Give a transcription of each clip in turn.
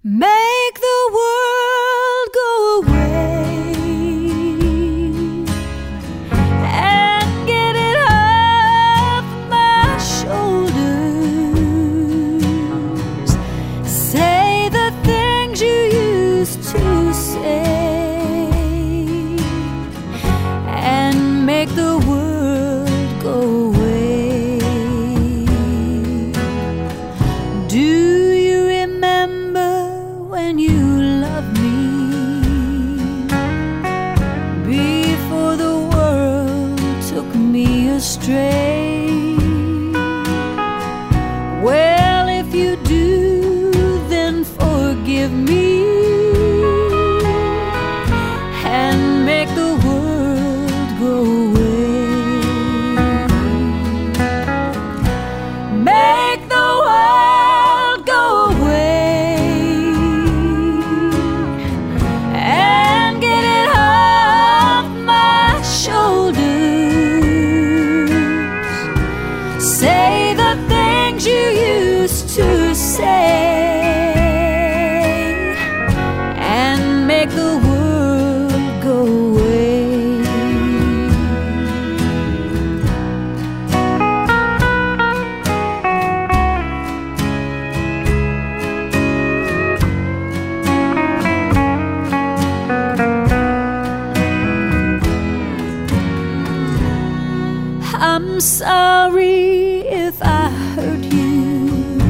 Make the world go away and get it off my shoulders. Say the things you used to say and make the world go away. Do when you loved me before the world took me astray? Well, if you do, then forgive me and make the world go away. Make the world go away. Say the things you used to say and make the world go away. I'm sorry if I hurt you.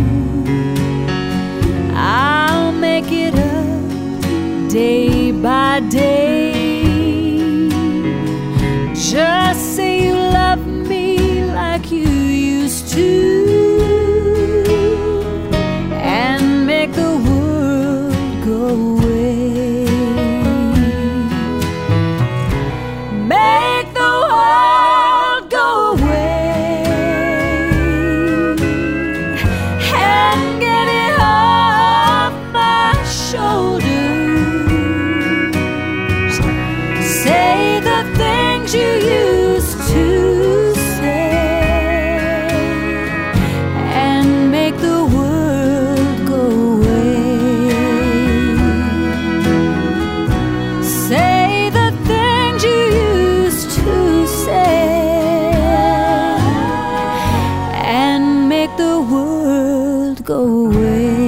I'll make it up day by day. Just say you love me like you used to and make the world go away. Make the world go away. Say the things you used to say and make the world go away. Say the things you used to say and make the world go away.